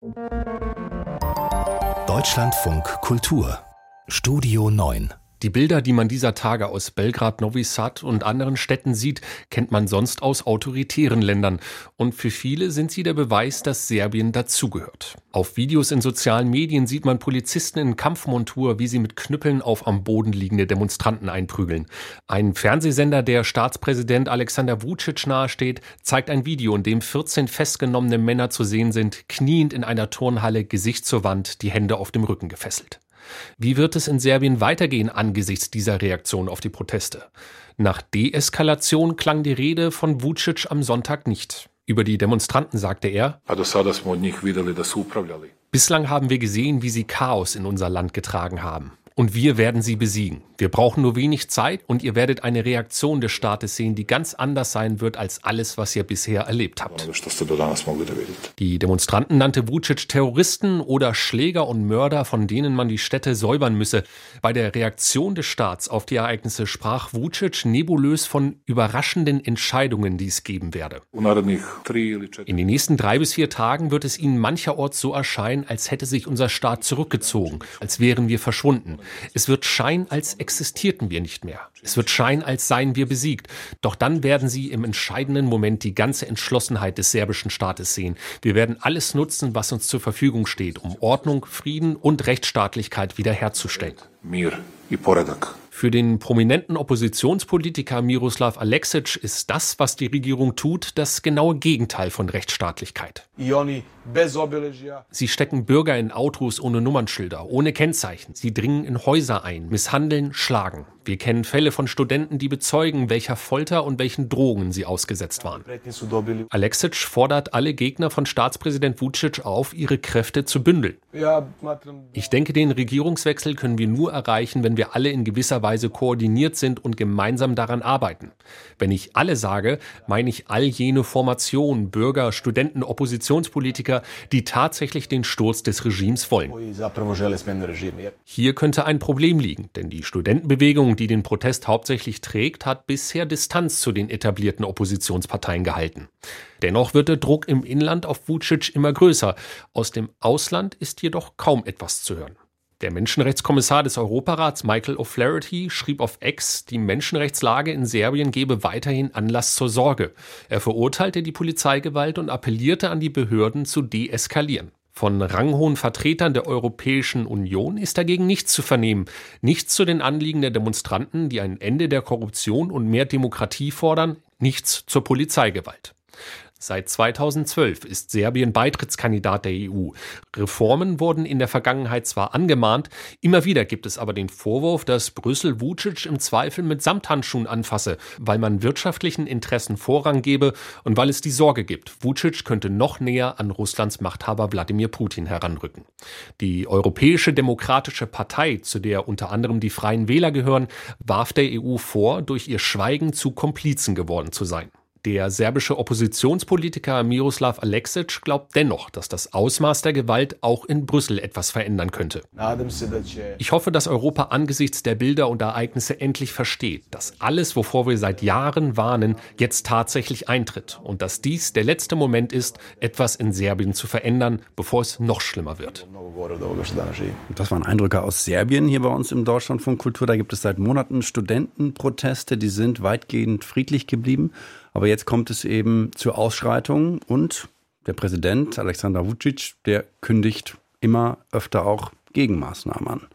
Deutschlandfunk Kultur Studio 9. Die Bilder, die man dieser Tage aus Belgrad, Novi Sad und anderen Städten sieht, kennt man sonst aus autoritären Ländern. Und für viele sind sie der Beweis, dass Serbien dazugehört. Auf Videos in sozialen Medien sieht man Polizisten in Kampfmontur, wie sie mit Knüppeln auf am Boden liegende Demonstranten einprügeln. Ein Fernsehsender, der Staatspräsident Alexander Vučić nahesteht, zeigt ein Video, in dem 14 festgenommene Männer zu sehen sind, kniend in einer Turnhalle, Gesicht zur Wand, die Hände auf dem Rücken gefesselt. Wie wird es in Serbien weitergehen angesichts dieser Reaktion auf die Proteste? Nach Deeskalation klang die Rede von Vučić am Sonntag nicht. Über die Demonstranten sagte er: Bislang haben wir gesehen, wie sie Chaos in unser Land getragen haben. Und wir werden sie besiegen. Wir brauchen nur wenig Zeit und ihr werdet eine Reaktion des Staates sehen, die ganz anders sein wird als alles, was ihr bisher erlebt habt. Die Demonstranten nannte Vučić Terroristen oder Schläger und Mörder, von denen man die Städte säubern müsse. Bei der Reaktion des Staats auf die Ereignisse sprach Vučić nebulös von überraschenden Entscheidungen, die es geben werde. In den nächsten 3 bis 4 Tagen wird es ihnen mancherorts so erscheinen, als hätte sich unser Staat zurückgezogen, als wären wir verschwunden. Es wird scheinen, als existierten wir nicht mehr. Es wird scheinen, als seien wir besiegt. Doch dann werden sie im entscheidenden Moment die ganze Entschlossenheit des serbischen Staates sehen. Wir werden alles nutzen, was uns zur Verfügung steht, um Ordnung, Frieden und Rechtsstaatlichkeit wiederherzustellen. Für den prominenten Oppositionspolitiker Miroslav Aleksić ist das, was die Regierung tut, das genaue Gegenteil von Rechtsstaatlichkeit. Sie stecken Bürger in Autos ohne Nummernschilder, ohne Kennzeichen. Sie dringen in Häuser ein, misshandeln, schlagen. Wir kennen Fälle von Studenten, die bezeugen, welcher Folter und welchen Drogen sie ausgesetzt waren. Aleksić fordert alle Gegner von Staatspräsident Vučić auf, ihre Kräfte zu bündeln. Ich denke, den Regierungswechsel können wir nur erreichen, wenn wir alle in gewisser Weise koordiniert sind und gemeinsam daran arbeiten. Wenn ich alle sage, meine ich all jene Formationen, Bürger, Studenten, Oppositionspolitiker, die tatsächlich den Sturz des Regimes wollen. Hier könnte ein Problem liegen, denn die Studentenbewegung, die den Protest hauptsächlich trägt, hat bisher Distanz zu den etablierten Oppositionsparteien gehalten. Dennoch wird der Druck im Inland auf Vučić immer größer. Aus dem Ausland ist jedoch kaum etwas zu hören. Der Menschenrechtskommissar des Europarats Michael O'Flaherty schrieb auf X, die Menschenrechtslage in Serbien gebe weiterhin Anlass zur Sorge. Er verurteilte die Polizeigewalt und appellierte an die Behörden zu deeskalieren. Von ranghohen Vertretern der Europäischen Union ist dagegen nichts zu vernehmen. Nichts zu den Anliegen der Demonstranten, die ein Ende der Korruption und mehr Demokratie fordern. Nichts zur Polizeigewalt. Seit 2012 ist Serbien Beitrittskandidat der EU. Reformen wurden in der Vergangenheit zwar angemahnt, immer wieder gibt es aber den Vorwurf, dass Brüssel Vučić im Zweifel mit Samthandschuhen anfasse, weil man wirtschaftlichen Interessen Vorrang gebe und weil es die Sorge gibt, Vučić könnte noch näher an Russlands Machthaber Wladimir Putin heranrücken. Die Europäische Demokratische Partei, zu der unter anderem die Freien Wähler gehören, warf der EU vor, durch ihr Schweigen zu Komplizen geworden zu sein. Der serbische Oppositionspolitiker Miroslav Aleksić glaubt dennoch, dass das Ausmaß der Gewalt auch in Brüssel etwas verändern könnte. Ich hoffe, dass Europa angesichts der Bilder und Ereignisse endlich versteht, dass alles, wovor wir seit Jahren warnen, jetzt tatsächlich eintritt und dass dies der letzte Moment ist, etwas in Serbien zu verändern, bevor es noch schlimmer wird. Das waren Eindrücke aus Serbien hier bei uns im Deutschlandfunk Kultur. Da gibt es seit Monaten Studentenproteste, die sind weitgehend friedlich geblieben. Aber jetzt kommt es eben zu Ausschreitungen und der Präsident Aleksandar Vučić, der kündigt immer öfter auch Gegenmaßnahmen an.